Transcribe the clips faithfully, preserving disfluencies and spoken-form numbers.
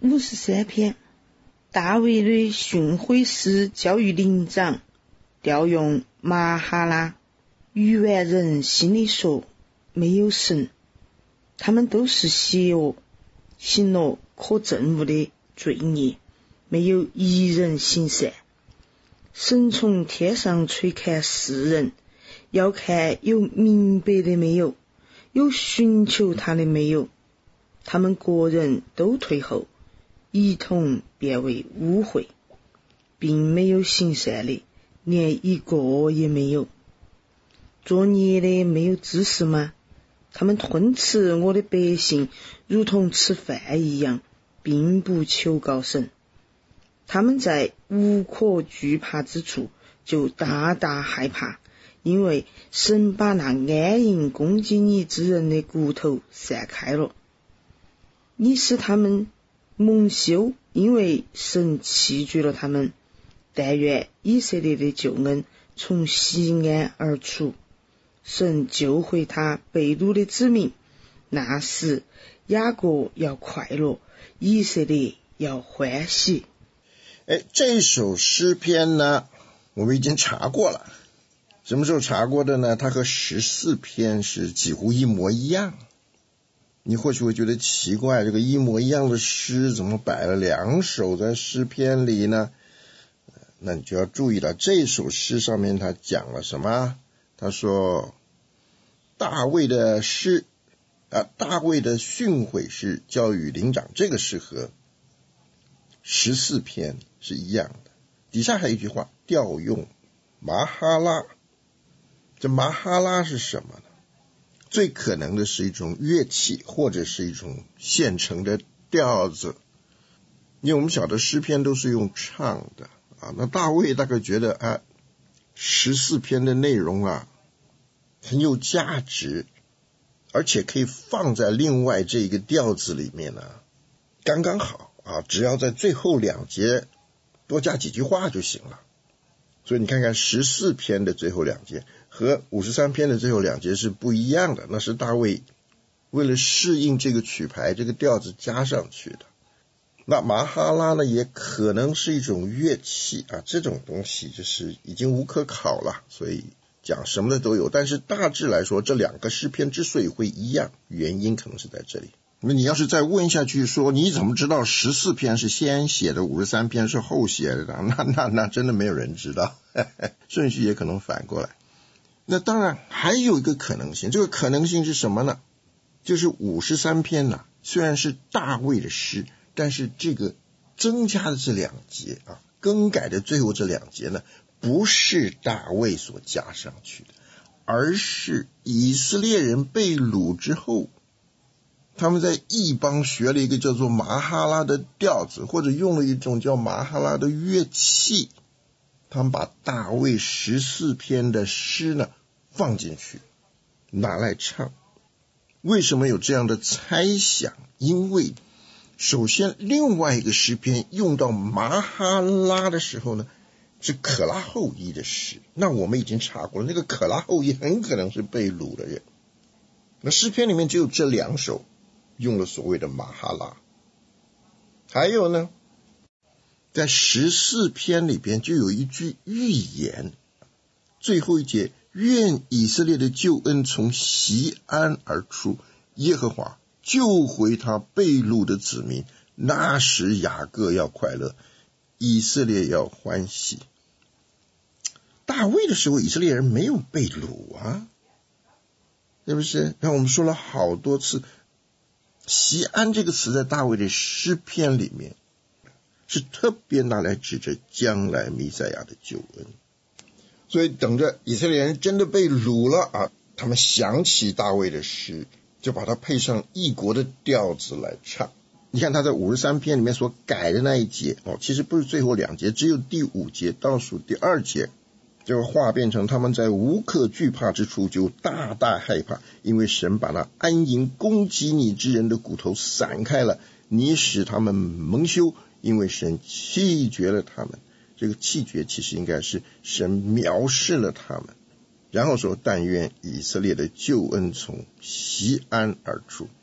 五十三篇，大卫的训诲师教育灵长，调用马哈拉。愚顽人心里说，没有神，他们都是邪恶，行了可憎恶的罪孽，没有一人行善。神从天上垂看世人，要看有明白的没有，有寻求他的没有。他们个人都退后，一同变为污秽，并没有行善的，连一个也没有。作孽的没有知识吗？他们吞吃我的百姓，如同吃饭一样，并不求告神。他们在无可惧怕之处就大大害怕，因为神把那安营攻击你之人的骨头散开了。你使他们蒙羞，因为神弃绝了他们。但愿以色列的救恩从西安而出，神救回他被掳的子民，那时雅各要快乐，以色列要欢喜。 哎，这首诗篇呢，我们已经查过了。什么时候查过的呢？它和十四篇是几乎一模一样。你或许会觉得奇怪，这个一模一样的诗怎么摆了两首在诗篇里呢？那你就要注意了，这首诗上面他讲了什么？他说大卫的诗啊，大卫的训诲是教育灵长，这个是和十四篇是一样的。底下还有一句话，调用马哈拉。这马哈拉是什么呢？最可能的是一种乐器，或者是一种现成的调子。因为我们晓得诗篇都是用唱的啊，那大卫大概觉得啊，十四篇的内容啊很有价值，而且可以放在另外这个调子里面呢，刚刚好啊，只要在最后两节多加几句话就行了。所以你看看十四篇的最后两节和五十三篇的最后两节是不一样的，那是大卫为了适应这个曲牌这个调子加上去的。那马哈拉呢，也可能是一种乐器啊，这种东西就是已经无可考了，所以讲什么的都有。但是大致来说，这两个诗篇之所以会一样，原因可能是在这里。那你要是再问下去说，你怎么知道十四篇是先写的，五十三篇是后写的？那那那真的没有人知道，顺序也可能反过来。那当然还有一个可能性，这个可能性是什么呢？就是五十三篇呢，虽然是大卫的诗，但是这个增加的这两节啊，更改的最后这两节呢，不是大卫所加上去的，而是以色列人被掳之后，他们在异邦学了一个叫做马哈拉的调子，或者用了一种叫马哈拉的乐器，他们把大卫十四篇的诗呢放进去拿来唱。为什么有这样的猜想？因为首先另外一个诗篇用到马哈拉的时候呢，是可拉后裔的诗，那我们已经查过了，那个可拉后裔很可能是被掳的人。那诗篇里面只有这两首用了所谓的马哈拉。还有呢，在十四篇里边就有一句预言，最后一节，愿以色列的救恩从锡安而出，耶和华救回他被掳的子民，那时雅各要快乐，以色列要欢喜。大卫的时候以色列人没有被掳啊，是不是？让我们说了好多次，锡安这个词在大卫的诗篇里面是特别拿来指着将来弥赛亚的救恩。所以等着以色列人真的被掳了啊，他们想起大卫的诗，就把它配上异国的调子来唱。你看他在五十三篇里面所改的那一节哦，其实不是最后两节，只有第五节倒数第二节，这个话变成他们在无可惧怕之处就大大害怕，因为神把那安营攻击你之人的骨头散开了，你使他们蒙羞，因为神弃绝了他们。这个弃绝其实应该是神藐视了他们，然后说但愿以色列的救恩从锡安而出。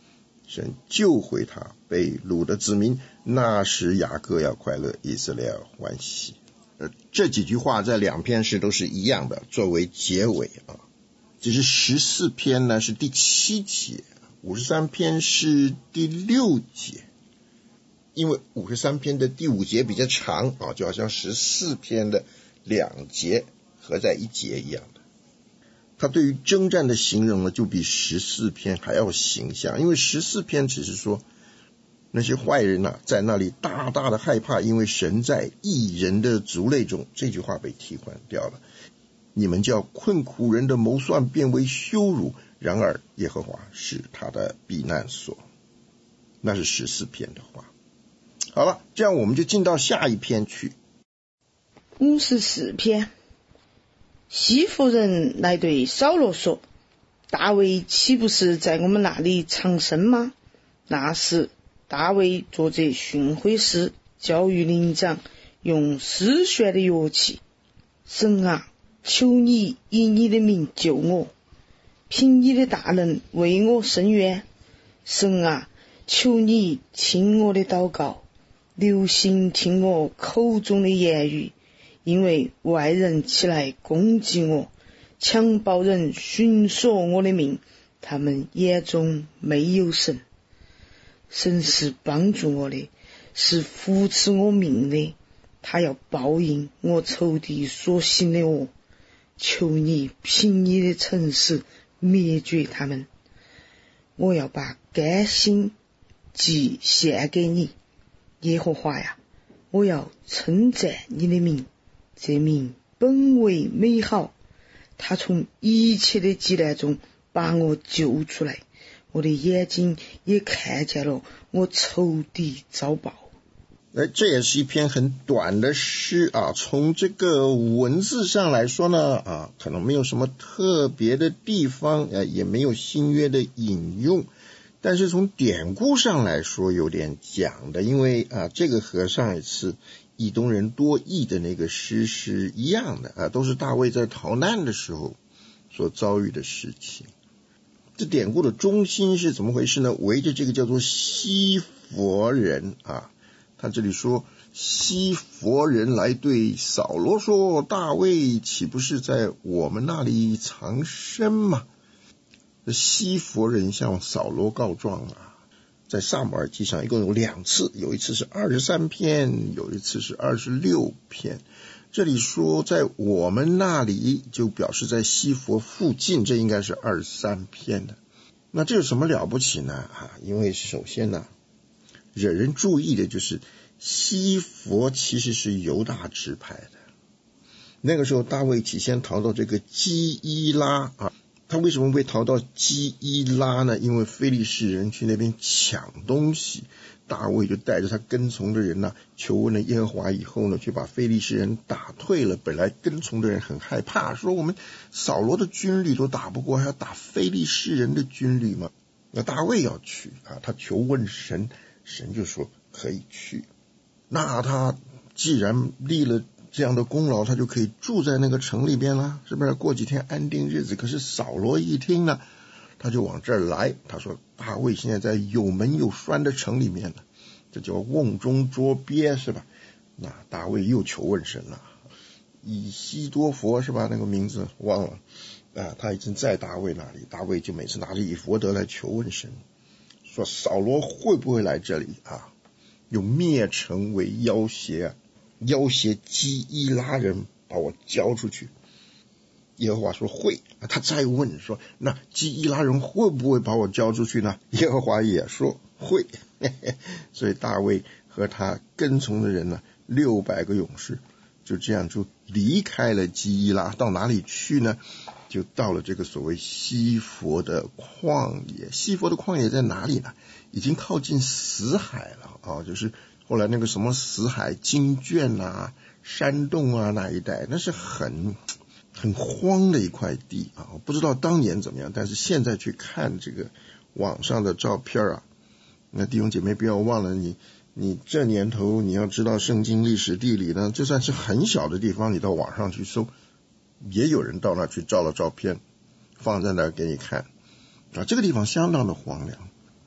神救回他被掳的子民，那时雅各要快乐，以色列要欢喜。呃，这几句话在两篇诗都是一样的，作为结尾啊。只是十四篇呢是第七节，五十三篇是第六节。因为五十三篇的第五节比较长啊，就好像十四篇的两节合在一节一样的。他对于征战的形容呢，就比十四篇还要形象。因为十四篇只是说那些坏人啊，在那里大大的害怕，因为神在义人的族类中，这句话被替换掉了。你们叫困苦人的谋算变为羞辱，然而耶和华是他的避难所。那是十四篇的话。好了，这样我们就进到下一篇去。 五十四篇，西弗人来对扫罗说：大卫岂不是在我们那里藏身吗？那时大卫坐着训诲师，教育灵长，用丝弦的乐器。神啊，求你以你的名救我，凭你的大能为我伸冤。神啊，求你听我的祷告，留心听我口中的言语，因为外人起来攻击我，强暴人寻索我的命，他们眼中没有神。神是帮助我的，是扶持我命的，他要报应我仇敌所行的恶。求你凭你的诚实灭绝他们。我要把甘心祭献给你，耶和华呀，我要称赞你的名，这名本为美好，他从一切的急难中把我救出来，我的眼睛也看见了我仇敌遭报。 哎，这也是一篇很短的诗啊。从这个文字上来说呢，啊，可能没有什么特别的地方，呃，也没有新约的引用。但是从典故上来说，有点讲的，因为啊，这个和上一次以东人多益的那个诗是一样的啊，都是大卫在逃难的时候所遭遇的事情。这典故的中心是怎么回事呢？围着这个叫做西弗人啊。他这里说，西弗人来对扫罗说，大卫岂不是在我们那里藏身吗？西弗人向扫罗告状啊，在撒母耳记上一共有两次，有一次是二十三篇，有一次是二十六篇。这里说在我们那里，就表示在西弗附近，这应该是二十三篇的。那这有什么了不起呢？啊，因为首先呢，惹人注意的就是西弗其实是犹大支派的。那个时候大卫起先逃到这个基伊拉啊，他为什么会逃到基伊拉呢？因为非利士人去那边抢东西，大卫就带着他跟从的人呢，求问了耶和华以后呢，却把非利士人打退了。本来跟从的人很害怕，说我们扫罗的军旅都打不过，还要打非利士人的军旅吗？那大卫要去啊，他求问神，神就说可以去。那他既然立了这样的功劳，他就可以住在那个城里边了，是不是？过几天安定日子。可是扫罗一听呢，他就往这儿来，他说大卫现在在有门有栓的城里面呢，这叫瓮中捉鳖，是吧？那大卫又求问神了，以西多佛是吧？那个名字忘了啊，他已经在大卫那里，大卫就每次拿着以弗得来求问神，说扫罗会不会来这里啊？用灭城为要挟，要挟基伊拉人把我交出去。耶和华说会，他再问说，那基伊拉人会不会把我交出去呢？耶和华也说会。所以大卫和他跟从的人呢，六百个勇士，就这样就离开了基伊拉，到哪里去呢？就到了这个所谓西弗的旷野。西弗的旷野在哪里呢？已经靠近死海了啊，就是后来那个什么死海经卷啊、山洞啊那一带，那是很很荒的一块地啊。不知道当年怎么样，但是现在去看这个网上的照片啊，那弟兄姐妹不要忘了，你你这年头你要知道圣经历史地理呢，就算是很小的地方，你到网上去搜，也有人到那去照了照片放在那儿给你看啊。这个地方相当的荒凉。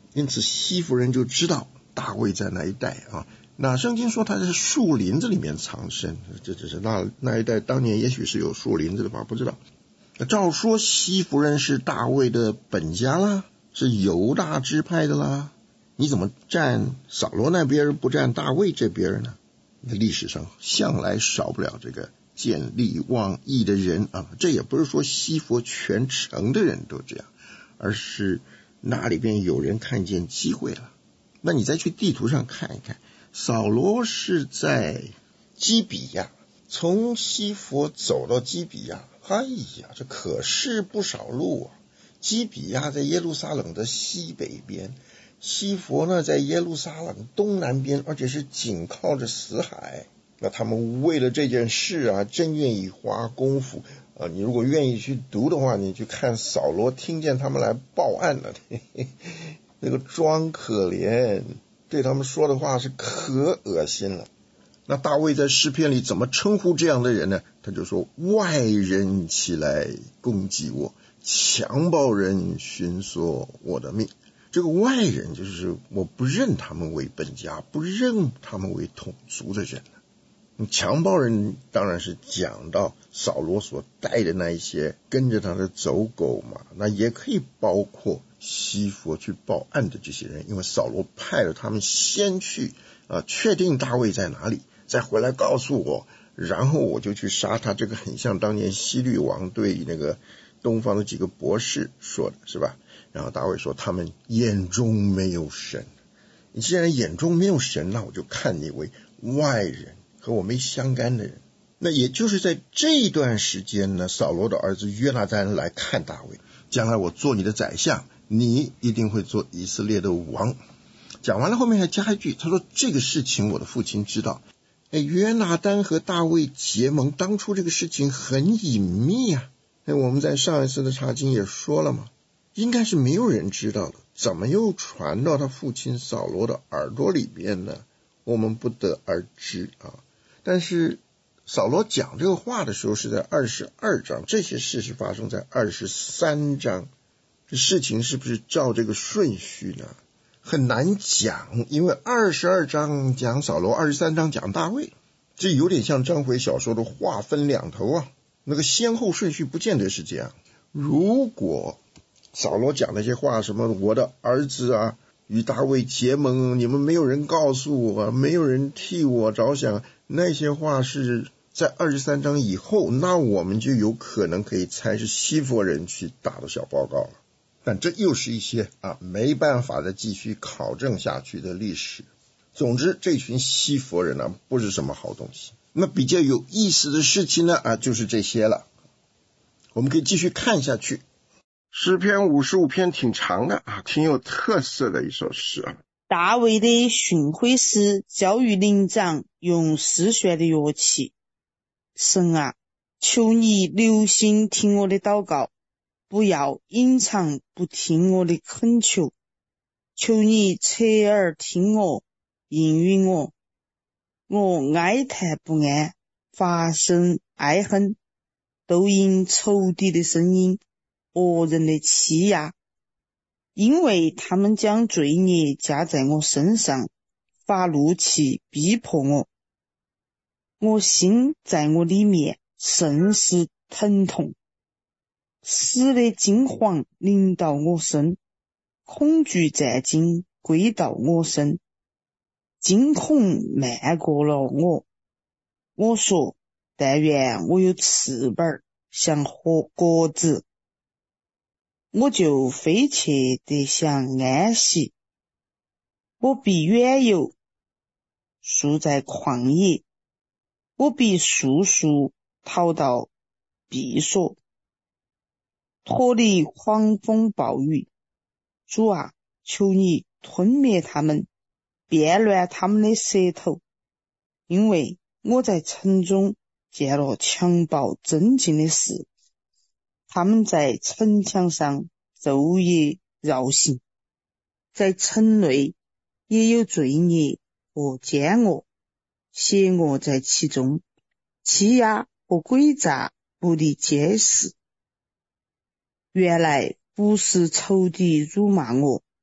因此西弗人就知道大卫在那一带啊。那圣经说他在树林子里面藏身，这只是那那一带当年也许是有树林子的吧，不知道。照说西弗人是大卫的本家啦，是犹大支派的啦，你怎么站扫罗那边不站大卫这边呢？历史上向来少不了这个见利忘义的人啊，这也不是说西弗全城的人都这样，而是那里边有人看见机会了。那你再去地图上看一看，扫罗是在基比亚，从西弗走到基比亚，哎呀，这可是不少路啊。基比亚在耶路撒冷的西北边，西弗呢在耶路撒冷东南边，而且是紧靠着死海。那他们为了这件事啊，真愿意花功夫啊！你如果愿意去读的话，你去看扫罗听见他们来报案了，嘿嘿，那个装可怜，对他们说的话是可恶心了。那大卫在诗篇里怎么称呼这样的人呢？他就说：外人起来攻击我，强暴人寻索我的命。这个外人就是我不认他们为本家，不认他们为统族的人。强暴人当然是讲到扫罗所带的那一些跟着他的走狗嘛，那也可以包括西弗去报案的这些人，因为扫罗派了他们先去啊，确定大卫在哪里，再回来告诉我，然后我就去杀他。这个很像当年希律王对那个东方的几个博士说的，是吧？然后大卫说他们眼中没有神，你既然眼中没有神，那我就看你为外人，和我没相干的人。那也就是在这段时间呢，扫罗的儿子约拿单来看大卫，将来我做你的宰相，你一定会做以色列的王。讲完了后面还加一句，他说这个事情我的父亲知道。哎，约拿单和大卫结盟，当初这个事情很隐秘啊。哎，我们在上一次的查经也说了嘛，应该是没有人知道的，怎么又传到他父亲扫罗的耳朵里边呢？我们不得而知啊。但是扫罗讲这个话的时候是在二十二章，这些事是发生在二十三章，这事情是不是照这个顺序呢？很难讲，因为二十二章讲扫罗，二十三章讲大卫，这有点像章回小说的话分两头啊，那个先后顺序不见得是这样。如果扫罗讲那些话，什么我的儿子啊与大卫结盟，你们没有人告诉我，没有人替我着想，那些话是在二十三章以后，那我们就有可能可以猜是西弗人去打的小报告了。但这又是一些啊没办法再继续考证下去的历史。总之这群西弗人呢不是什么好东西。那比较有意思的事情呢啊就是这些了。我们可以继续看下去。诗篇五十五篇挺长的啊，挺有特色的一首诗啊。 大卫的训诲诗教育灵长用诗学的乐器。神啊，求你留心听我的祷告，不要隐藏不听我的恳求。求你侧耳听我，应允我。我哀叹不安，发生爱恨，都因仇敌的声音，恶人的欺压。因为他们将罪孽加在我身上，发怒气逼迫我。我心在我里面甚是疼痛，死的惊惶临到我身，恐惧战惊归到我身，惊恐漫过了我。我说，但愿我有翅膀像鸽子，我就飞去得享安息。我必远游，宿在旷野，我必速速逃到避所，脱离狂风暴雨。主啊，求你吞灭他们，变乱他们的舌头，因为我在城中见了强暴真经的事，他们在城墙上昼夜绕行，在城内也有罪孽和奸恶，邪恶在其中，欺压和诡诈不离皆是。原来不是仇敌辱骂我，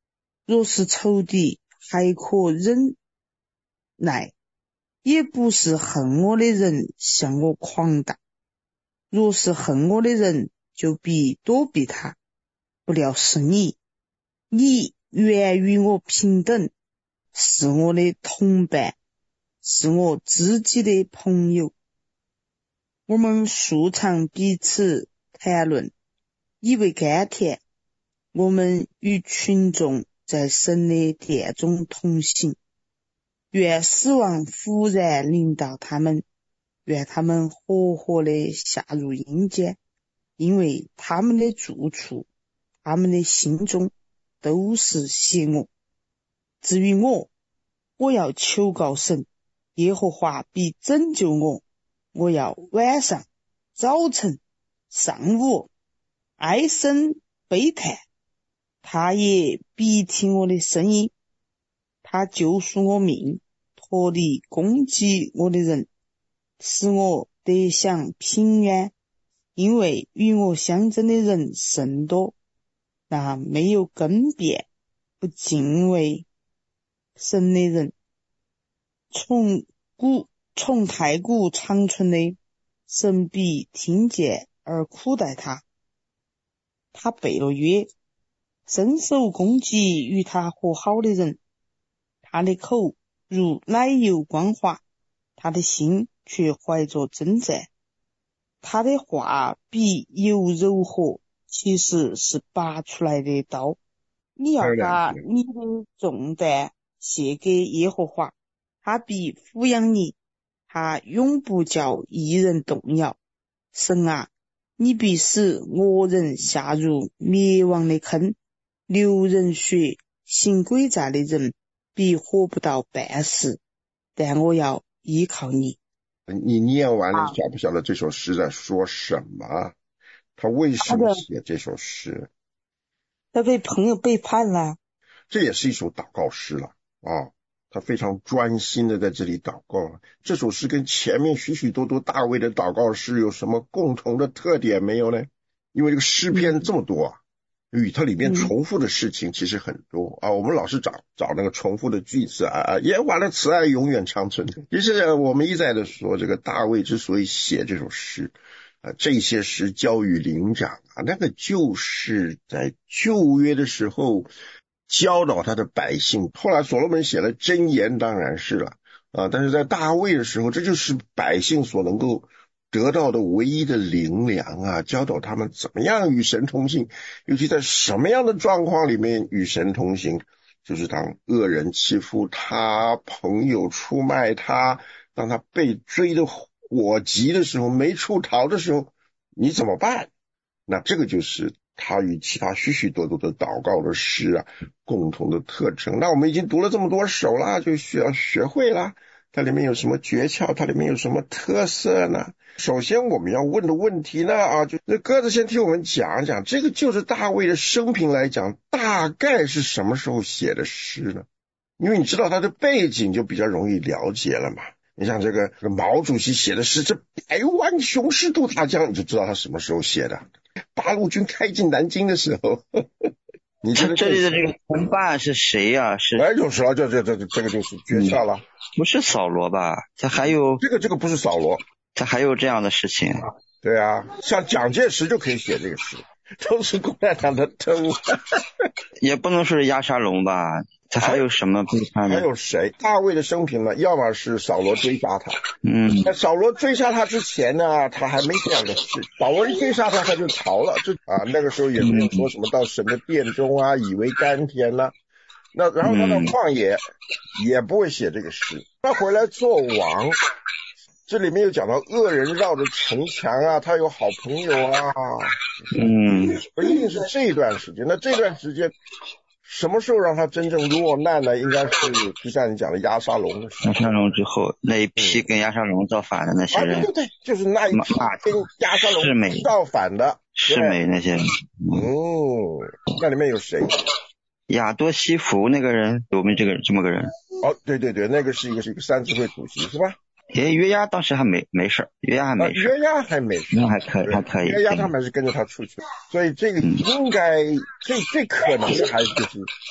若是仇敌，还可忍耐，也不是恨我的人向我狂大。若是恨我的人，就必躲避他。不料是你，你原与我平等，是我的同伴，是我知己的朋友。我们素常彼此谈论，以为甘甜。我们与群众在神的殿中同行，愿死亡忽然临到他们，愿他们活活地下入阴间，因为他们的住处，他们的心中都是邪恶。至于我，我要求告神，耶和华必拯救我。我要晚上、早晨、上午唉声悲叹，他也必听我的声音。他救赎我命，脱离攻击我的人，使我得享平安。因为与我相争的人甚多，那没有更变、不敬畏神的人，从古从太古长存的，神必听见而苦待他。他背了约，伸手攻击与他和好的人。他的口如奶油光滑，他的心却怀着征战。他的话比油柔和，其实是拔出来的刀。你要把你的重担卸给耶和华，他必抚养你，他永不叫一人动摇。神啊，你必使恶人下入灭亡的坑，流人血行诡诈的人必活不到半世。但我要依靠你。 你念完了，晓不晓得这首诗在说什么？他为什么写这首诗？ 他被朋友背叛了。 这也是一首祷告诗了啊！他非常专心的在这里祷告。这首诗跟前面许许多多大卫的祷告诗有什么共同的特点没有呢？因为这个诗篇这么多啊，与它里面重复的事情其实很多啊，我们老是找找那个重复的句子啊，耶和华的慈爱永远长存。其实我们一再的说，这个大卫之所以写这首诗啊，这些诗交与灵长啊，那个就是在旧约的时候教导他的百姓。后来所罗门写了箴言，当然是了啊，但是在大卫的时候，这就是百姓所能够得到的唯一的灵粮啊，教导他们怎么样与神同行，尤其在什么样的状况里面与神同行，就是当恶人欺负他，朋友出卖他，当他被追得火急的时候，没处逃的时候，你怎么办？那这个就是他与其他许许多多的祷告的诗啊共同的特征。那我们已经读了这么多首了，就需要学会了它里面有什么诀窍，它里面有什么特色呢？首先我们要问的问题呢啊，就那鸽子先听我们讲讲，这个就是大卫的生平来讲，大概是什么时候写的诗呢？因为你知道他的背景就比较容易了解了嘛。你像这个毛主席写的诗，这百万雄师渡大江，你就知道他什么时候写的。八路军开进南京的时候，你这这里的这个同伴是谁呀、啊？是哎，就是了，这这这这个就是诀窍了、嗯。 不是扫罗吧？他还有这个这个不是扫罗， 他还有这样的事情。 对啊，像蒋介石就可以写这个诗，都是共产党的特务。 也不能说是押沙龙吧？他还有什么背叛的？ 还有谁？大卫的生平呢？要么是扫罗追杀他， 嗯， 在扫罗追杀他之前呢，他还没这样的事。扫罗一追杀他，他就逃了。这啊，那个时候也没有说什么到神的殿中啊，以为甘甜了。那然后他到旷野、嗯、也不会写这个诗。他回来做王，这里面有讲到恶人绕着城墙啊，他有好朋友啊， 嗯， 一定是这段时间。那这段时间什么时候让他真正落难呢？应该是就像你讲的押沙龙的时候。 押沙龙之后，那一批跟押沙龙造反的那些人， 啊、对对对，就是那一批跟押沙龙造反的世美那些人。 哦，那里面有谁？ 亚多西弗那个人，有没有这个这么个人？ 哦，对对对，那个是一个是一个三自会主席是吧？ 诶，约押当时还没没事，约押还没事， 啊、约押还没事， 那还可以，还可以。 约押他们是跟着他出去，所以这个应该、嗯、最最可能的还是就是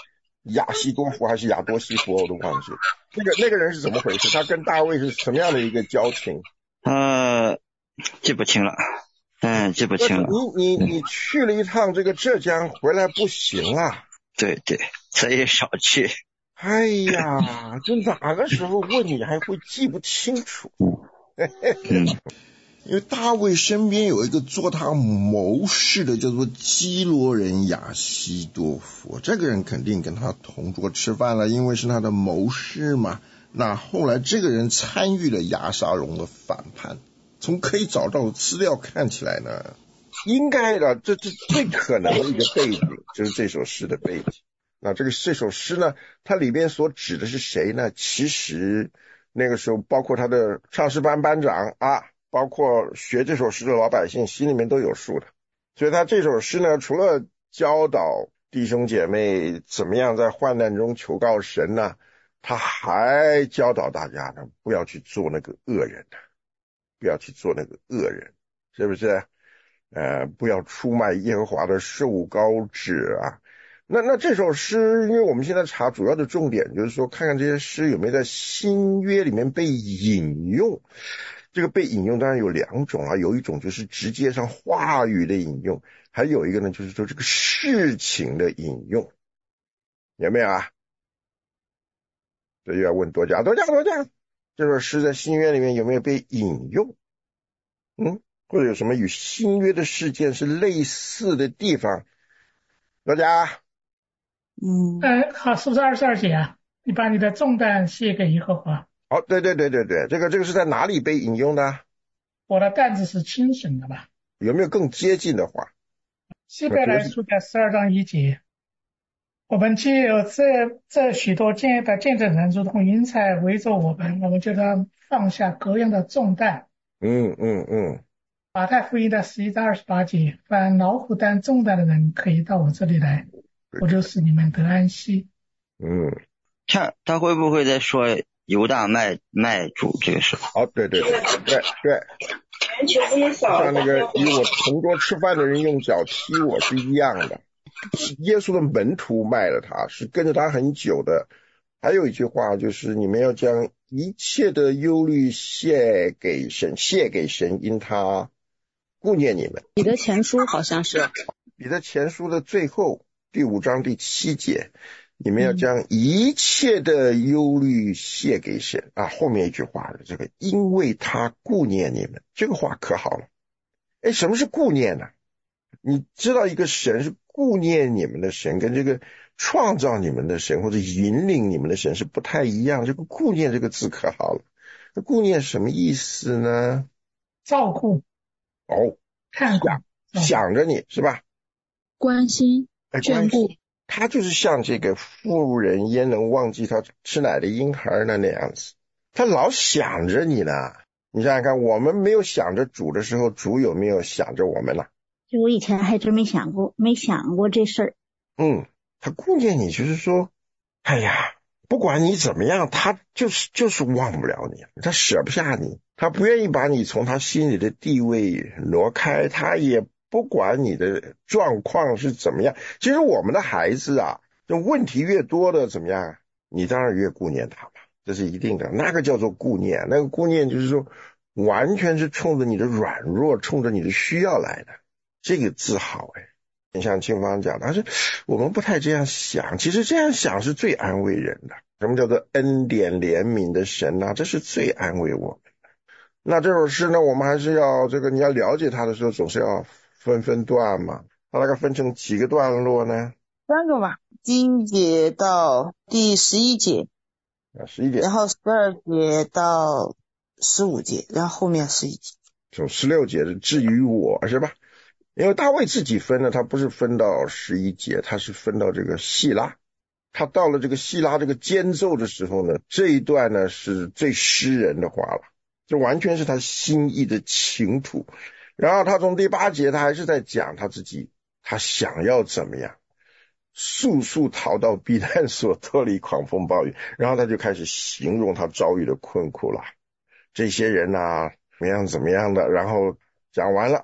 亚西多夫还是亚多西夫，我都忘记了。那个那个人是怎么回事？他跟大卫是什么样的一个交情？ 呃，记不清了，嗯，记不清了。 你你你去了一趟这个浙江，回来不行啊。 对对，所以少去。 哎呀，这哪个时候问你还会记不清楚？ 嗯， 因为大卫身边有一个做他谋士的，叫做基罗人亚西多夫，这个人肯定跟他同桌吃饭了，因为是他的谋士嘛。那后来这个人参与了亚沙龙的反叛，从可以找到资料看起来呢，应该的，这这最可能的一个背景就是这首诗的背景。那这个这首诗呢，它里边所指的是谁呢？其实那个时候包括他的唱诗班班长啊，包括学这首诗的老百姓心里面都有数的。所以他这首诗呢，除了教导弟兄姐妹怎么样在患难中求告神呢，他还教导大家呢，不要去做那个恶人，不要去做那个恶人，是不是？呃，不要出卖耶和华的受膏者啊。那那这首诗，因为我们现在查主要的重点就是说，看看这些诗有没有在新约里面被引用。这个被引用当然有两种啊，有一种就是直接上话语的引用，还有一个呢就是说这个事情的引用，有没有啊？这又要问多加多加多加，这首诗在新约里面有没有被引用？嗯，或者有什么与新约的事件是类似的地方？多加。 嗯，呃，好，是不是二十二节啊？你把你的重担卸给耶和华。 好，对对对对对，这个这个是在哪里被引用的？ 我的担子是轻省的吧？ 有没有更接近的话？ 希伯来书的十二章一节，我们既有这这许多见的见证人，如同云彩围着我们，我们就要放下各样的重担。 嗯嗯嗯。 马太福音的十一章二十八节，凡劳苦担重担的人，可以到我这里来，我就使你们得安息。 嗯， 看他会不会在说犹大卖卖主这个事？ 哦，对对对对对，像那个与我同桌吃饭的人用脚踢我是一样的，是耶稣的门徒卖了他，是跟着他很久的。还有一句话就是你们要将一切的忧虑卸给神，卸给神，因他顾念你们。 彼得前书好像是彼得前书的最后第五章第七节，你们要将一切的忧虑卸给神、嗯、啊。后面一句话的这个因为他顾念你们，这个话可好了。哎，什么是顾念呢？你知道一个神是顾念你们的神，跟这个创造你们的神或者引领你们的神是不太一样。这个顾念这个字可好了，那顾念什么意思呢？ 照顾哦， 看顾， 想着你是吧？ 关心眷顾， 他就是像这个妇人焉能忘记他吃奶的婴孩呢那样子，他老想着你呢。你想想看，我们没有想着主的时候，主有没有想着我们呢？ 就我以前还真没想过，没想过这事儿。 嗯，他顾念你，就是说，哎呀，不管你怎么样，他就是就是忘不了你，他舍不下你，他不愿意把你从他心里的地位挪开，他也不管你的状况是怎么样。其实我们的孩子啊，这问题越多的怎么样，你当然越顾念他嘛，这是一定的。那个叫做顾念，那个顾念就是说完全是冲着你的软弱，冲着你的需要来的。这个字好哎，你像清芳讲，但是我们不太这样想，其实这样想是最安慰人的。什么叫做恩典怜悯的神呢、啊？这是最安慰我们的。那这首诗呢，我们还是要这个你要了解它的时候，总是要分分段嘛。它大概分成几个段落呢？ 三个吧，第一节到第十一节， 啊，十一节， 然后十二节到十五节，然后后面十一节， 从十六节的至于我是吧？因为大卫自己分呢，他不是分到十一节，他是分到这个细拉。他到了这个细拉这个间奏的时候呢，这一段呢是最诗人的话了，这完全是他心意的倾吐。然后他从第八节他还是在讲他自己，他想要怎么样速速逃到避难所，脱离狂风暴雨。然后他就开始形容他遭遇的困苦了，这些人啊怎么样怎么样的。然后讲完了，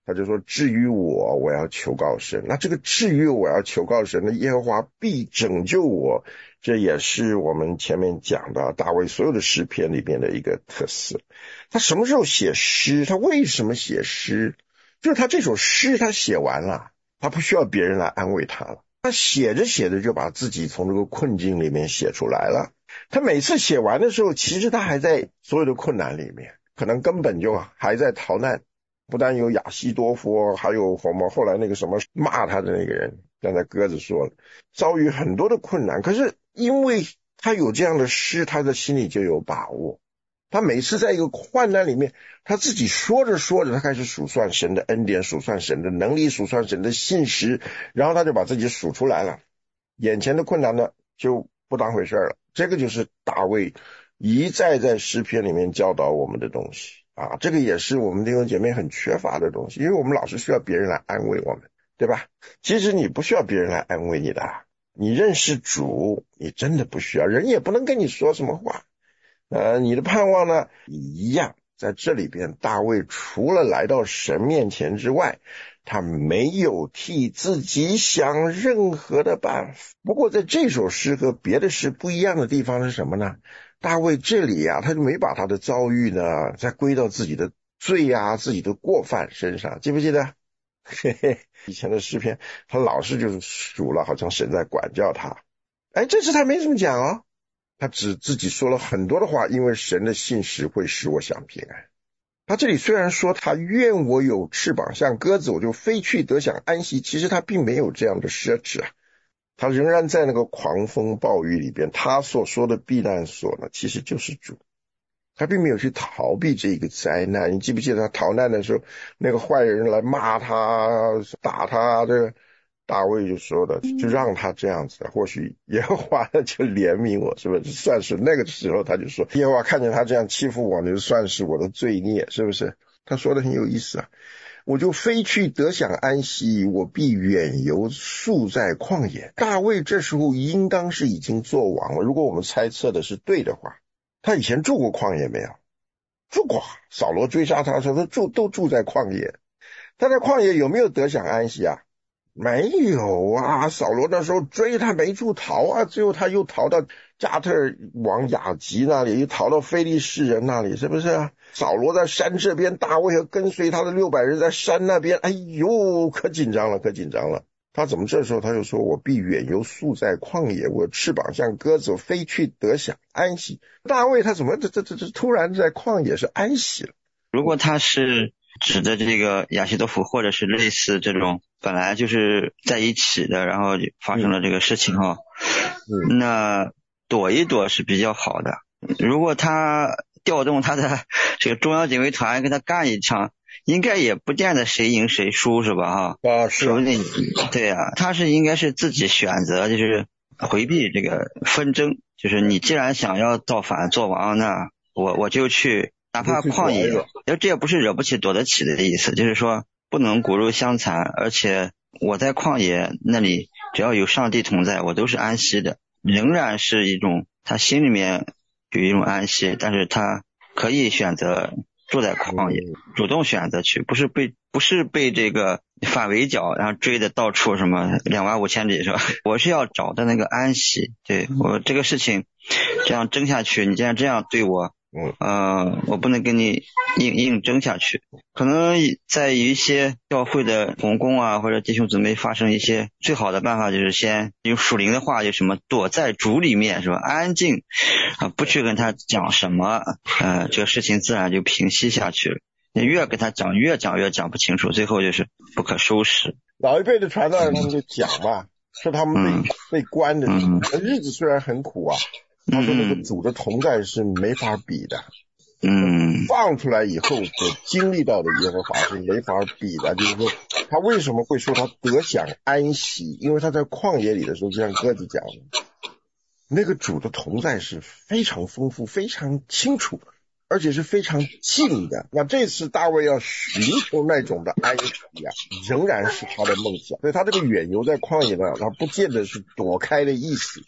他就说至于我我要求告神，那这个至于我要求告神的耶和华必拯救我，这也是我们前面讲的大卫所有的诗篇里面的一个特色。他什么时候写诗？他为什么写诗？就是他这首诗他写完了，他不需要别人来安慰他了，他写着写着就把自己从这个困境里面写出来了。他每次写完的时候，其实他还在所有的困难里面，可能根本就还在逃难。不但有亚西多夫，还有我们后来那个什么骂他的那个人，刚才鸽子说了，遭遇很多的困难。可是因为他有这样的诗，他的心里就有把握。他每次在一个患难里面，他自己说着说着，他开始数算神的恩典，数算神的能力，数算神的信实，然后他就把自己数出来了，眼前的困难呢就不当回事了。这个就是大卫一再在诗篇里面教导我们的东西啊，这个也是我们弟兄姐妹很缺乏的东西，因为我们老是需要别人来安慰我们，对吧？其实你不需要别人来安慰你的，你认识主，你真的不需要，人也不能跟你说什么话。呃，你的盼望呢一样，在这里边大卫除了来到神面前之外，他没有替自己想任何的办法。不过在这首诗和别的诗不一样的地方是什么呢？大卫这里啊，他就没把他的遭遇呢再归到自己的罪啊自己的过犯身上，记不记得？嘿嘿，以前的诗篇他老是就是数了，好像神在管教他。哎，这次他没这么讲哦，他只自己说了很多的话，因为神的信实会使我享平安。他这里虽然说他愿我有翅膀像鸽子，我就飞去得享安息，其实他并没有这样的奢侈啊，他仍然在那个狂风暴雨里边，他所说的避难所呢，其实就是主。他并没有去逃避这个灾难。你记不记得他逃难的时候，那个坏人来骂他打他，这个大卫就说的，就让他这样子，或许耶和华就怜悯我，是不是？算是那个时候他就说，耶和华看见他这样欺负我，就算是我的罪孽，是不是？他说的很有意思啊。我就飞去得享安息，我必远游宿在旷野。大卫这时候应当是已经做王了，如果我们猜测的是对的话。他以前住过旷野没有？住过，扫罗追杀他的时候他住都住在旷野。他在旷野有没有得享安息啊？没有啊，扫罗那时候追他没处逃啊，最后他又逃到加特王雅吉那里，又逃到非利士人那里，是不是啊？扫罗在山这边，大卫和跟随他的六百人在山那边，哎呦，可紧张了，可紧张了。他怎么这时候他就说，我必远游宿在旷野，我翅膀像鸽子飞去得享安息。大卫他怎么这这这这突然在旷野是安息了？ 如果他是指的这个亚希多弗，或者是类似这种本来就是在一起的，然后发生了这个事情哈、嗯嗯，那躲一躲是比较好的。如果他调动他的这个中央警卫团跟他干一场，应该也不见得谁赢谁输，是吧？哈， 啊，是， 说不定，对啊，他是应该是自己选择，就是回避这个纷争，就是你既然想要造反做王，那我我就去，哪怕旷野，这也不是惹不起躲得起的意思，就是说不能骨肉相残，而且我在旷野那里，只要有上帝同在，我都是安息的，仍然是一种他心里面有一种安息，但是他可以选择住在旷野，主动选择去，不是被不是被这个反围剿，然后追的到处什么两万五千里，是吧？我是要找的那个安息，对，我这个事情这样争下去，你既然这样对我，呃，我不能跟你硬硬争下去。可能在一些教会的同工啊或者弟兄姊妹发生一些，最好的办法就是先用属灵的话，就什么躲在主里面，是吧？安静啊、呃，不去跟他讲什么，呃，这个事情自然就平息下去了。你越跟他讲，越讲越讲不清楚，最后就是不可收拾。 老一辈的传道人他们就讲嘛，说他们被、嗯、被关的、嗯、日子虽然很苦啊，他说那个主的同在是没法比的。 嗯， 放出来以后所经历到的耶和华是没法比的，就是说他为什么会说他得享安息，因为他在旷野里的时候，就像鸽子讲的，那个主的同在是非常丰富非常清楚，而且是非常近的。那这次大卫要寻求那种的安息啊，仍然是他的梦想，所以他这个远游在旷野呢，他不见得是躲开的意思，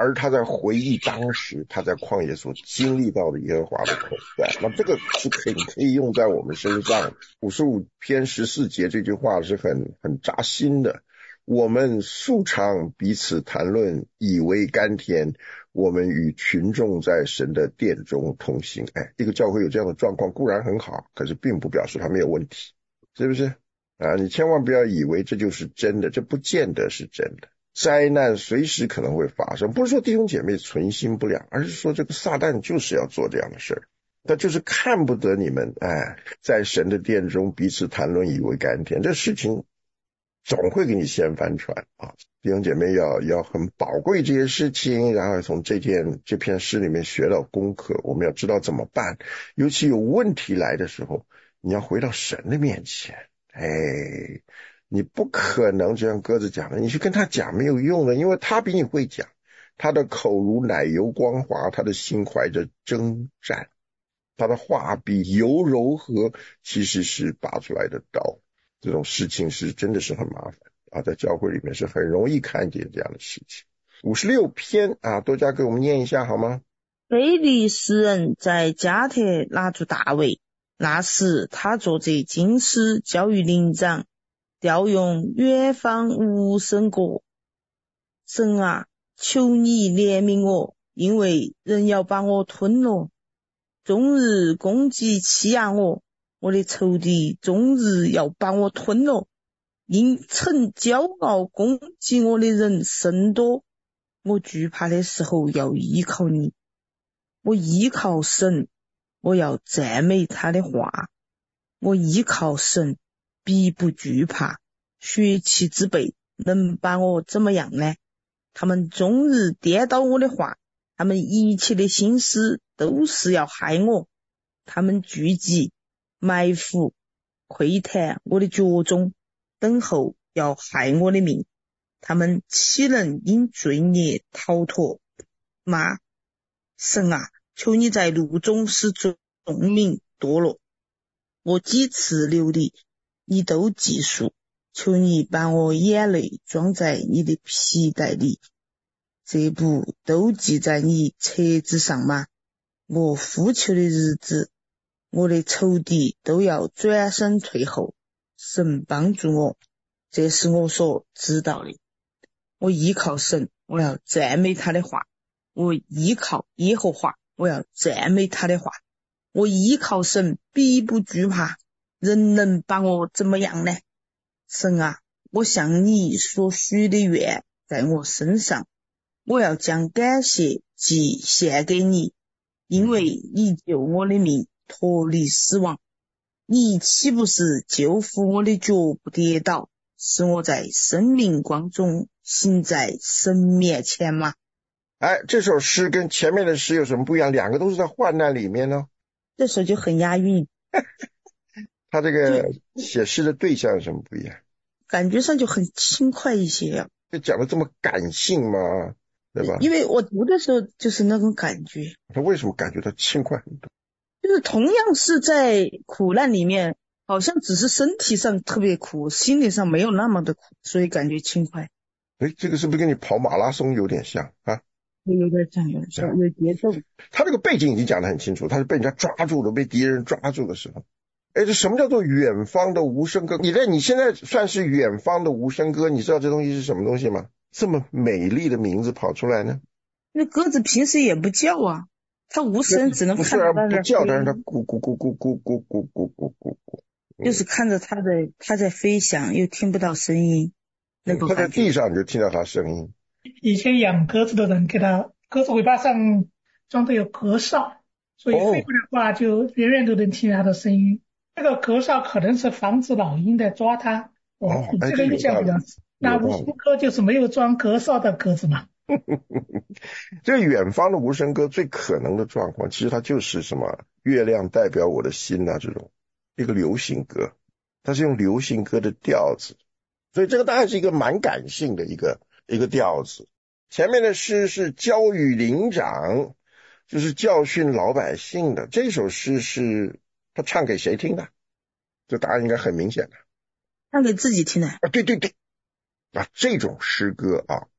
而他在回忆当时他在旷野所经历到的耶和华的同在。那这个是可以可以用在我们身上。五十五篇十四节这句话是很很扎心的。我们素常彼此谈论，以为甘甜。我们与群众在神的殿中同行。哎，一个教会有这样的状况固然很好，可是并不表示它没有问题，是不是啊？你千万不要以为这就是真的，这不见得是真的。灾难随时可能会发生，不是说弟兄姐妹存心不良，而是说这个撒旦就是要做这样的事儿，他就是看不得你们哎，在神的殿中彼此谈论，以为甘甜。这事情总会给你掀翻船啊！弟兄姐妹要要很宝贵这些事情，然后从这件这篇诗里面学到功课，我们要知道怎么办。尤其有问题来的时候，你要回到神的面前。哎，你不可能就像鸽子讲的，你去跟他讲没有用的，因为他比你会讲。他的口如奶油光滑，他的心怀着征战，他的话比油柔和，其实是拔出来的刀。这种事情是真的是很麻烦啊，在教会里面是很容易看见这样的事情。五十六篇啊，多加给我们念一下好吗？ 非利士人在加特拿住大卫，那时他坐着经师交于灵长，调用远方无声国。神啊，求你怜悯我，因为人要把我吞了，终日攻击欺压我，我的仇敌终日要把我吞了，因逞骄傲攻击我的人甚多。我惧怕的时候要依靠你，我依靠神，我要赞美他的话。我依靠神，必不惧怕。血气之辈能把我怎么样呢？他们终日颠倒我的话，他们一切的心思都是要害我。他们聚集埋伏窥探我的脚踪，等候要害我的命。他们岂能因罪孽逃脱吗？神啊，求你在路中使众民堕落。我几次流离，你都记述。求你把我眼泪装在你的皮带里，这不都记在你册子上吗？我呼求的日子，我的仇敌都要转身退后。神帮助我，这是我所知道的。我依靠神，我要赞美他的话。我依靠耶和华，我要赞美他的话。我依靠神，必不惧怕。人能把我怎么样呢？神啊，我向你所许的愿在我身上，我要将感谢祭献给你，因为你救我的命脱离死亡。你岂不是救扶我的脚不跌倒，使我在生命光中行在神面前吗？ 哎，这首诗跟前面的诗有什么不一样？两个都是在患难里面呢。 这首就很押韵。 他这个写诗的对象有什么不一样？ 感觉上就很轻快一些啊。 就讲的这么感性嘛，对吧？ 因为我读的时候就是那种感觉。 他为什么感觉到轻快很多？ 就是同样是在苦难里面，好像只是身体上特别苦，心理上没有那么的苦，所以感觉轻快。 哎，这个是不是跟你跑马拉松有点像啊？ 有点像，有点像，有节奏。 他这个背景已经讲得很清楚，他是被人家抓住了，被敌人抓住的时候。哎，这什么叫做远方的无声歌？你在你现在算是远方的无声歌，你知道这东西是什么东西吗？这么美丽的名字跑出来呢？ 那鸽子平时也不叫啊，它无声，只能看着它不叫，但是它咕咕咕咕咕咕咕咕咕咕咕， 就是看着它的它在飞翔，又听不到声音。那个它在地上你就听到它声音。 以前养鸽子的人给它鸽子尾巴上装的有鸽哨，所以飞过来的话就远远都能听到它的声音。这个鸽哨可能是防止老鹰的抓它。 哦， 这个印象比较深。那无声鸽就是没有装鸽哨的鸽子嘛。 这远方的无声歌最可能的状况，其实它就是什么月亮代表我的心啊，这种一个流行歌，它是用流行歌的调子，所以这个大概是一个蛮感性的一个一个调子。前面的诗是教育灵长，就是教训老百姓的。这首诗是他唱给谁听的？这答案应该很明显的， 唱给自己听的。 啊，对对对，啊，这种诗歌啊，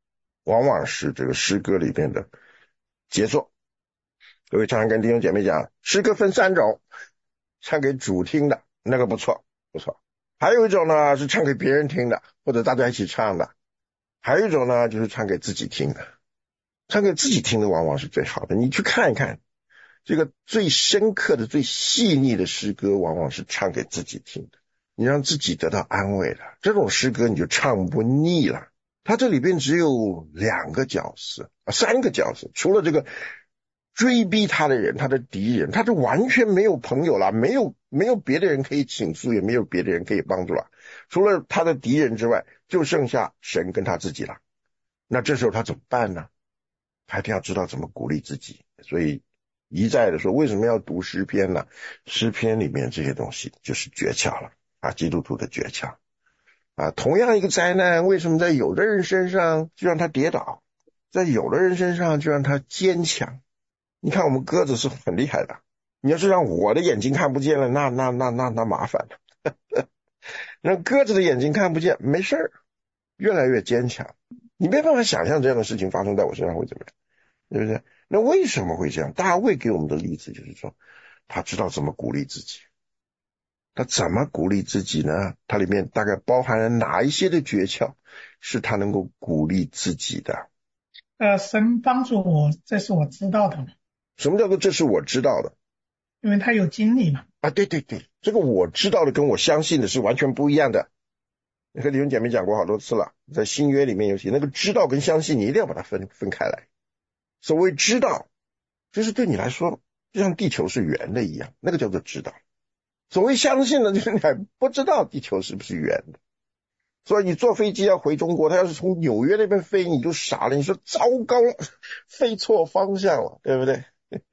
往往是这个诗歌里面的杰作。各位常常跟弟兄姐妹讲，诗歌分三种，唱给主听的，那个不错不错。还有一种呢是唱给别人听的，或者大家一起唱的。还有一种呢就是唱给自己听的。唱给自己听的往往是最好的。你去看一看，这个最深刻的最细腻的诗歌往往是唱给自己听的，你让自己得到安慰了，这种诗歌你就唱不腻了。它这里边只有两个角色啊，三个角色，除了这个追逼他的人，他的敌人，他就完全没有朋友了，没有没有别的人可以倾诉，也没有别的人可以帮助了，除了他的敌人之外，就剩下神跟他自己了。那这时候他怎么办呢？他一定要知道怎么鼓励自己。所以一再的说，为什么要读诗篇呢？诗篇里面这些东西就是诀窍了啊，基督徒的诀窍啊。同样一个灾难，为什么在有的人身上就让他跌倒，在有的人身上就让他坚强？你看我们鸽子是很厉害的，你要是让我的眼睛看不见了，那那那那那麻烦了。让鸽子的眼睛看不见没事儿，越来越坚强。你没办法想象这样的事情发生在我身上会怎么样，对不对？那为什么会这样？大卫给我们的例子就是说，他知道怎么鼓励自己。他怎么鼓励自己呢？他里面大概包含了哪一些的诀窍是他能够鼓励自己的？ 呃，神帮助我，这是我知道的嘛。 什么叫做这是我知道的？ 因为他有经历嘛。 啊，对对对，这个我知道的跟我相信的是完全不一样的。你和弟兄姐妹讲过好多次了，在新约里面有写那个知道跟相信，你一定要把它分分开来。所谓知道，就是对你来说就像地球是圆的一样，那个叫做知道。所谓相信呢，就是你还不知道地球是不是圆的。所以你坐飞机要回中国，他要是从纽约那边飞，你就傻了，你说糟糕了，飞错方向了，对不对？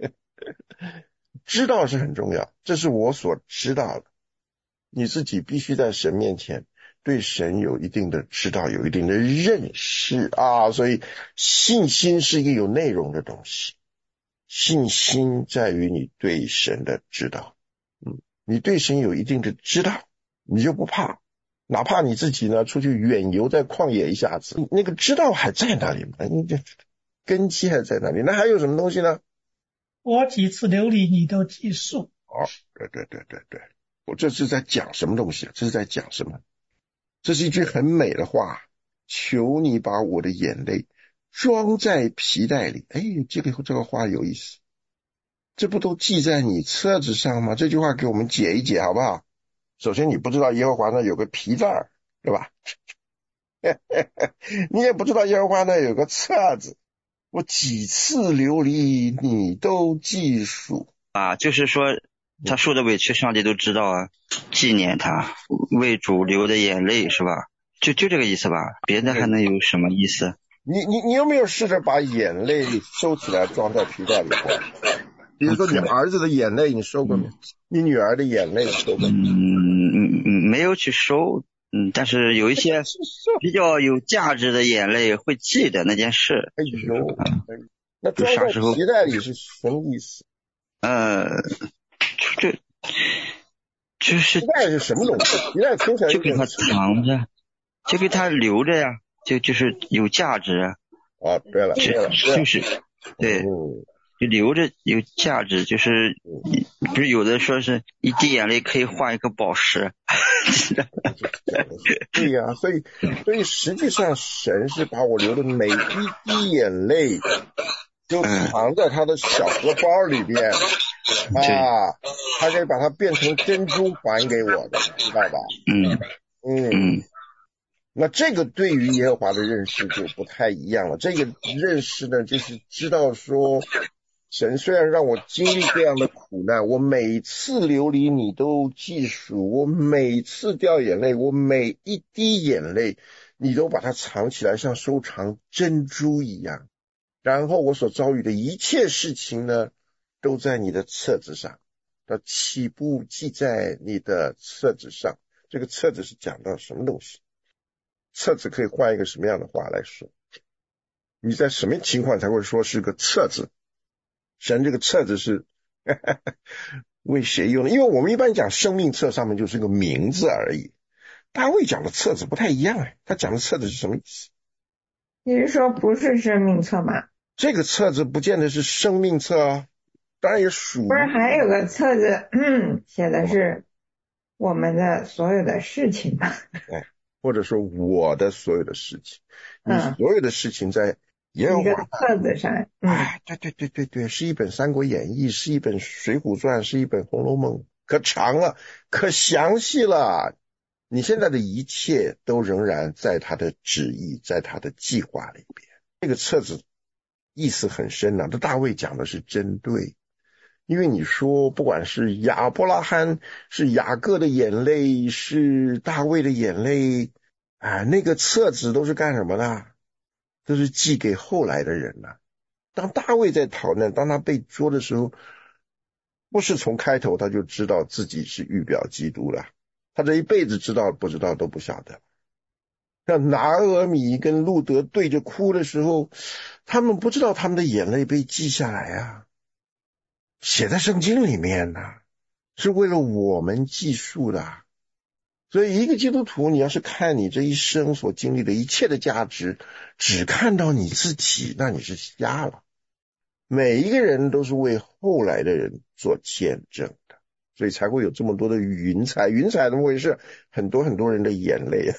知道是很重要，这是我所知道的。你自己必须在神面前对神有一定的知道，有一定的认识啊。所以信心是一个有内容的东西，信心在于你对神的知道。嗯，你对神有一定的知道，你就不怕，哪怕你自己呢出去远游在旷野一下子，那个知道还在那里嘛，你这根基还在那里。那还有什么东西呢？ 我几次流离你都记述。 哦，对对对对对，我这是在讲什么东西？这是在讲什么？这是一句很美的话，求你把我的眼泪装在皮带里。哎，这个这个话有意思，这不都记在你册子上吗？这句话给我们解一解好不好？首先你不知道耶和华那有个皮字儿，对吧？你也不知道耶和华那有个册子，我几次流离你都记数啊，就是说他受的委屈上帝都知道啊，纪念他为主流的眼泪是吧？就就这个意思吧，别的还能有什么意思？ 你你你有没有试着把眼泪收起来装在皮带里过？比如说你儿子的眼泪你收过没？你女儿的眼泪收过没？ 嗯嗯，没有去收，嗯，但是有一些比较有价值的眼泪会记得那件事。 哎呦，那装在皮带里是什么意思？ 呃，这就是皮带是什么东西？皮带听起来就给他藏着，就给他留着呀，就就是有价值啊。 啊，对了，对了， 就是对。嗯，就留着有价值，就是不是有的说是一滴眼泪可以换一个宝石。 对呀、啊，所以所以实际上神是把我流的每一滴眼泪就藏在他的小荷包里边、嗯、啊，他可以把它变成珍珠还给我的，知道吧？ 嗯嗯嗯，那这个对于耶和华的认识就不太一样了。这个认识呢，就是知道说神虽然让我经历这样的苦难，我每次流离你都记数，我每次掉眼泪，我每一滴眼泪你都把它藏起来，像收藏珍珠一样。然后我所遭遇的一切事情呢，都在你的册子上，它起步记在你的册子上。这个册子是讲到什么东西？册子可以换一个什么样的话来说？你在什么情况才会说是个册子？神这个册子是呵呵为谁用的？因为我们一般讲生命册上面就是个名字而已，大卫讲的册子不太一样哎，他讲的册子是什么意思？ 你是说不是生命册吗？ 这个册子不见得是生命册啊，当然也属于。 不是还有个册子，嗯，写的是我们的所有的事情吗？ 哎，或者说我的所有的事情，你嗯， 所有的事情在耶和一个华册子上，嗯， 哎，对对对对对，是一本《三国演义》，是一本《水浒传》，是一本《红楼梦》，可长了，可详细了。你现在的一切都仍然在他的旨意，在他的计划里边。这个册子意思很深呐、啊，这大卫讲的是针对，因为你说不管是亚伯拉罕，是雅各的眼泪，是大卫的眼泪，啊，那个册子都是干什么的？都是寄给后来的人了、啊。当大卫在逃难，当他被捉的时候，不是从开头他就知道自己是预表基督了，他这一辈子知道不知道都不晓得。像拿俄米跟路德对着哭的时候，他们不知道他们的眼泪被记下来啊，写在圣经里面呢、啊，是为了我们记述的。所以一个基督徒，你要是看你这一生所经历的一切的价值，只看到你自己，那你是瞎了。每一个人都是为后来的人做见证的，所以才会有这么多的云彩。云彩怎么回事？很多很多人的眼泪啊。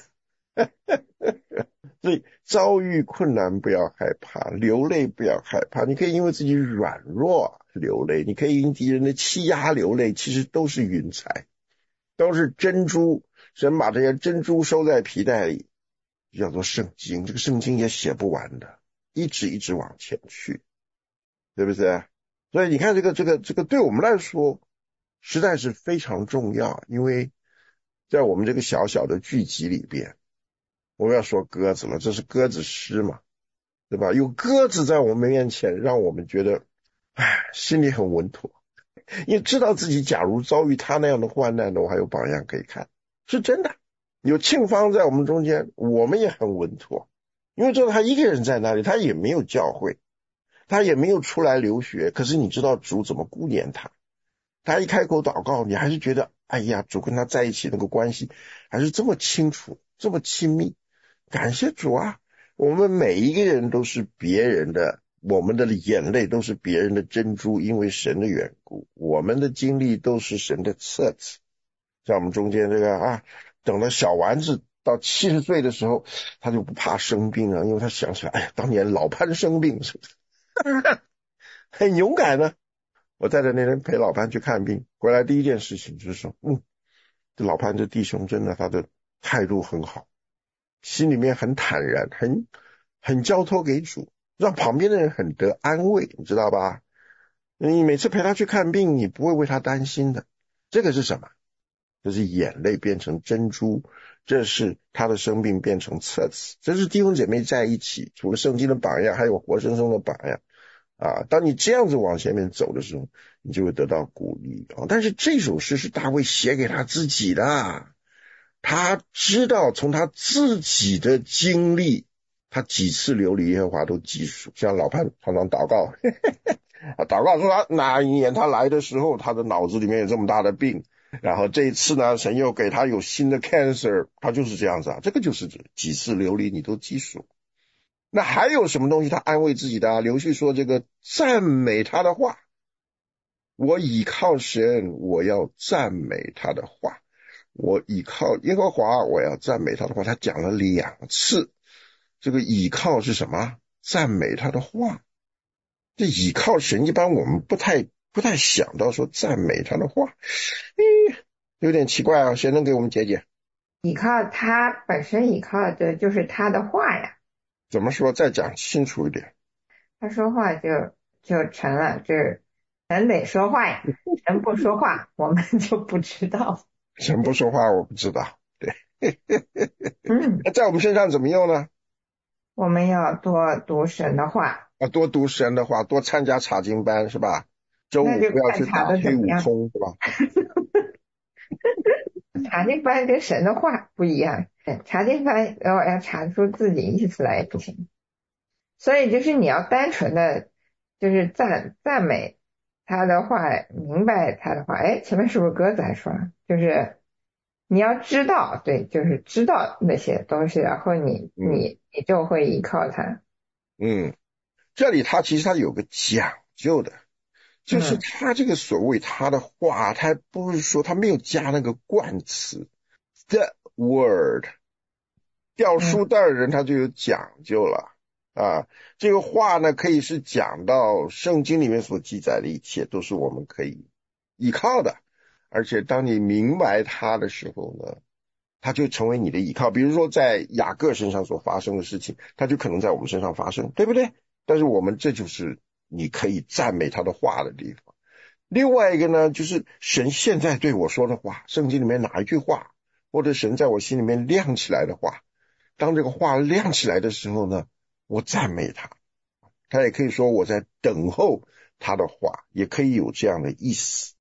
所以遭遇困难不要害怕，流泪不要害怕，你可以因为自己软弱流泪，你可以因敌人的欺压流泪，其实都是云彩，都是珍珠。神把这些珍珠收在皮带里，叫做圣经。这个圣经也写不完的，一直一直往前去，对不对？所以你看这个这个这个对我们来说实在是非常重要，因为在我们这个小小的剧集里边，我们要说鸽子了，这是鸽子诗嘛，对吧？有鸽子在我们面前，让我们觉得唉，心里很稳妥，因为知道自己假如遭遇他那样的患难呢，我还有榜样可以看，是真的。有庆芳在我们中间，我们也很稳妥，因为知道他一个人在那里，他也没有教会，他也没有出来留学，可是你知道主怎么顾念他，他一开口祷告，你还是觉得哎呀，主跟他在一起那个关系还是这么清楚，这么亲密。感谢主啊，我们每一个人都是别人的，我们的眼泪都是别人的珍珠，因为神的缘故，我们的经历都是神的册子。像我们中间这个啊，等到小丸子到七十岁的时候，他就不怕生病了，因为他想起来，哎呀，当年老潘生病是不是很勇敢呢？我带着那人陪老潘去看病，回来第一件事情就是说，嗯，这老潘这弟兄真的他的态度很好，心里面很坦然，很很交托给主，让旁边的人很得安慰，你知道吧？你每次陪他去看病，你不会为他担心的。这个是什么？这是眼泪变成珍珠，这是他的生命变成册子，这是弟兄姐妹在一起，除了圣经的榜样，还有活生生的榜样啊！当你这样子往前面走的时候，你就会得到鼓励啊！但是这首诗是大卫写给他自己的，他知道从他自己的经历，他几次流离耶和华都记述，像老潘常常祷告祷告说他哪一年他来的时候，他的脑子里面有这么大的病，然后这一次呢，神又给他有新的 cancer， 他就是这样子啊，这个就是几次流离你都记述。那还有什么东西他安慰自己的啊？刘旭说这个赞美他的话，我倚靠神，我要赞美他的话，我倚靠耶和华，我要赞美他的话，他讲了两次。这个倚靠是什么？赞美他的话。这倚靠神一般我们不太不太想到说赞美他的话，嗯，有点奇怪啊，谁能给我们解解？ 倚靠他本身倚靠的就是他的话呀。 怎么说？再讲清楚一点。 他说话就就成了，这人得说话呀，人不说话我们就不知道。 神不说话我不知道，对。 嗯， 在我们身上怎么用呢？ 我们要多读神的话， 啊，多读神的话，多参加查经班是吧？周五不要去打黑悟空是吧？ 查经班跟神的话不一样，查经班要要查出自己意思来也不行。所以就是你要单纯的就是赞赞美他的话，明白他的话。哎，前面是不是鸽子还说就是你要知道，对，就是知道那些东西，然后你你你就会依靠它。 嗯，这里他其实他有个讲究的，就是他这个所谓他的话，他不是说他没有加那个冠词 the word， 掉书袋的人他就有讲究了啊。这个话呢，可以是讲到圣经里面所记载的一切，都是我们可以依靠的。而且当你明白它的时候呢，它就成为你的依靠。比如说在雅各身上所发生的事情，它就可能在我们身上发生，对不对？但是我们这就是你可以赞美他的话的地方。另外一个呢，就是神现在对我说的话，圣经里面哪一句话，或者神在我心里面亮起来的话，当这个话亮起来的时候呢，我赞美他。他也可以说我在等候他的话，也可以有这样的意思。